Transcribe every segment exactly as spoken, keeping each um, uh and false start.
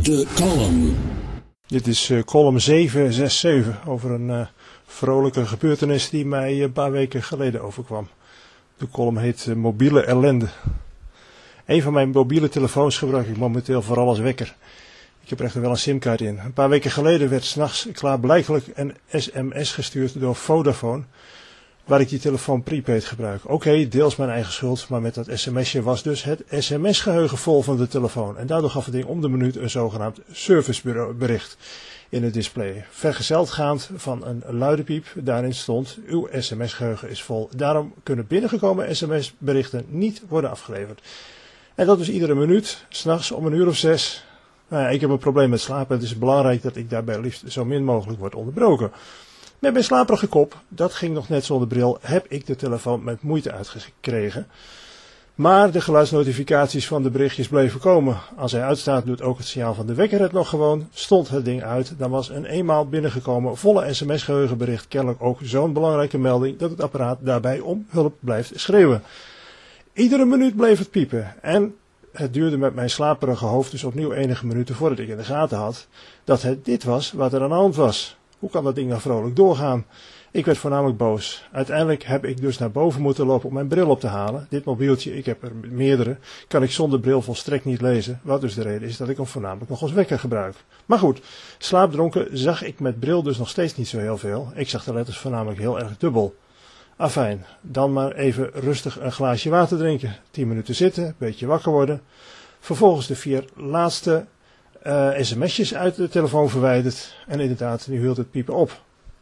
De column. Dit is uh, column zeven zes zeven over een uh, vrolijke gebeurtenis die mij een paar weken geleden overkwam. De column heet uh, Mobiele ellende. Een van mijn mobiele telefoons gebruik ik momenteel vooral als wekker. Ik heb er echter wel een simkaart in. Een paar weken geleden werd 's nachts klaarblijkelijk een sms gestuurd door Vodafone, waar ik die telefoon prepaid gebruik. Oké, okay, deels mijn eigen schuld, maar met dat sms'je was dus het sms-geheugen vol van de telefoon. En daardoor gaf het ding om de minuut een zogenaamd servicebericht in het display. Vergezeld gaand van een luide piep, daarin stond: uw sms-geheugen is vol. Daarom kunnen binnengekomen sms-berichten niet worden afgeleverd. En dat dus iedere minuut, 's nachts om een uur of zes. Nou ja, ik heb een probleem met slapen. Het is belangrijk dat ik daarbij liefst zo min mogelijk word onderbroken. Met mijn slaperige kop, dat ging nog net zonder bril, heb ik de telefoon met moeite uitgekregen. Maar de geluidsnotificaties van de berichtjes bleven komen. Als hij uitstaat, doet ook het signaal van de wekker het nog gewoon. Stond het ding uit, dan was een eenmaal binnengekomen volle sms-geheugenbericht kennelijk ook zo'n belangrijke melding dat het apparaat daarbij om hulp blijft schreeuwen. Iedere minuut bleef het piepen en het duurde met mijn slaperige hoofd dus opnieuw enige minuten voordat ik in de gaten had dat het dit was wat er aan de hand was. Hoe kan dat ding nou vrolijk doorgaan? Ik werd voornamelijk boos. Uiteindelijk heb ik dus naar boven moeten lopen om mijn bril op te halen. Dit mobieltje, ik heb er meerdere, kan ik zonder bril volstrekt niet lezen. Wat dus de reden is dat ik hem voornamelijk nog als wekker gebruik. Maar goed, slaapdronken zag ik met bril dus nog steeds niet zo heel veel. Ik zag de letters voornamelijk heel erg dubbel. Afijn, dan maar even rustig een glaasje water drinken. tien minuten zitten, een beetje wakker worden. Vervolgens de vier laatste uh, sms'jes uit de telefoon verwijderd. En inderdaad, nu hield het piepen op.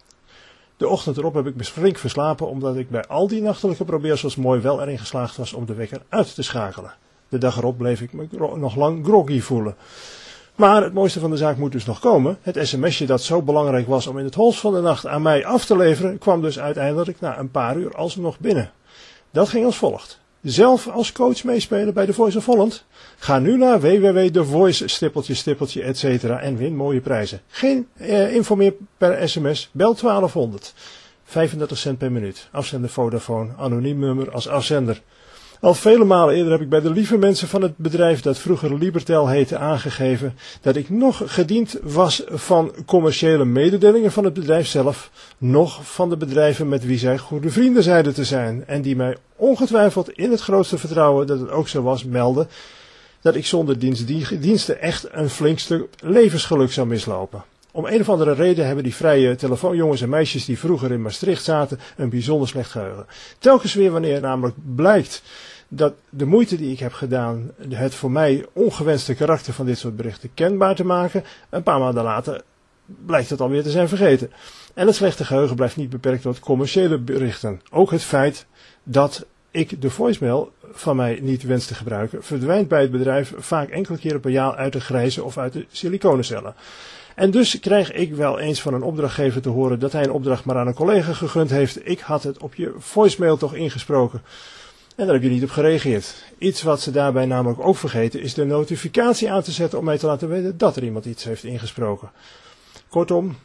De ochtend erop heb ik me flink verslapen, omdat ik bij al die nachtelijke probeersels mooi wel erin geslaagd was om de wekker uit te schakelen. De dag erop bleef ik me gro- nog lang groggy voelen. Maar het mooiste van de zaak moet dus nog komen. Het sms'je dat zo belangrijk was om in het holst van de nacht aan mij af te leveren, kwam dus uiteindelijk na een paar uur alsnog binnen. Dat ging als volgt. Zelf als coach meespelen bij The Voice of Holland? Ga nu naar w w w punt the voice stippeltje stippeltje et cetera en win mooie prijzen. Geen eh, info meer per sms, bel twaalfhonderd. vijfendertig cent per minuut. Afzender Vodafone, anoniem nummer als afzender. Al vele malen eerder heb ik bij de lieve mensen van het bedrijf dat vroeger Libertel heette aangegeven dat ik nog gediend was van commerciële mededelingen van het bedrijf zelf, nog van de bedrijven met wie zij goede vrienden zeiden te zijn en die mij ongetwijfeld in het grootste vertrouwen dat het ook zo was melden dat ik zonder diensten echt een flink stuk levensgeluk zou mislopen. Om een of andere reden hebben die vrije telefoonjongens en meisjes die vroeger in Maastricht zaten een bijzonder slecht geheugen. Telkens weer wanneer namelijk blijkt dat de moeite die ik heb gedaan het voor mij ongewenste karakter van dit soort berichten kenbaar te maken, een paar maanden later blijkt het alweer te zijn vergeten. En het slechte geheugen blijft niet beperkt tot commerciële berichten. Ook het feit dat ik de voicemail van mij niet wens te gebruiken, verdwijnt bij het bedrijf vaak enkele keren per jaar uit de grijze of uit de siliconencellen. En dus krijg ik wel eens van een opdrachtgever te horen dat hij een opdracht maar aan een collega gegund heeft. Ik had het op je voicemail toch ingesproken. En daar heb je niet op gereageerd. Iets wat ze daarbij namelijk ook vergeten is de notificatie aan te zetten om mij te laten weten dat er iemand iets heeft ingesproken. Kortom,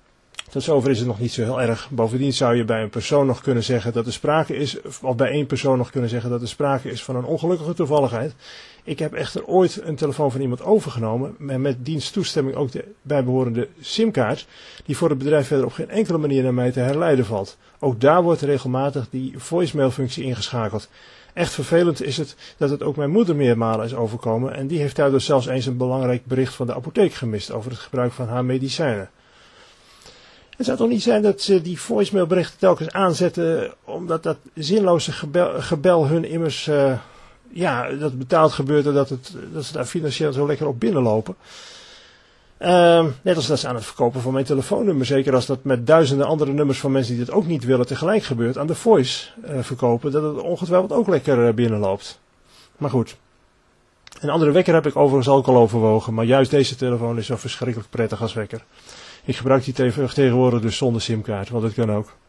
tot zover is het nog niet zo heel erg. Bovendien zou je bij een persoon nog kunnen zeggen dat er sprake is, of bij één persoon nog kunnen zeggen dat er sprake is van een ongelukkige toevalligheid. Ik heb echter ooit een telefoon van iemand overgenomen en met diens toestemming ook de bijbehorende simkaart, die voor het bedrijf verder op geen enkele manier naar mij te herleiden valt. Ook daar wordt regelmatig die voicemail-functie ingeschakeld. Echt vervelend is het dat het ook mijn moeder meermalen is overkomen en die heeft daardoor zelfs eens een belangrijk bericht van de apotheek gemist over het gebruik van haar medicijnen. Het zou toch niet zijn dat ze die voicemailberichten telkens aanzetten, omdat dat zinloze gebel, gebel hun immers, uh, ja, dat betaald gebeurt en dat, het, dat ze daar financieel zo lekker op binnenlopen. Uh, net als dat ze aan het verkopen van mijn telefoonnummer, zeker als dat met duizenden andere nummers van mensen die dat ook niet willen tegelijk gebeurt, aan de voice uh, verkopen, dat het ongetwijfeld ook lekker uh, binnenloopt. Maar goed. Een andere wekker heb ik overigens ook al overwogen, maar juist deze telefoon is zo verschrikkelijk prettig als wekker. Ik gebruik die tegenwoordig dus zonder simkaart, want het kan ook.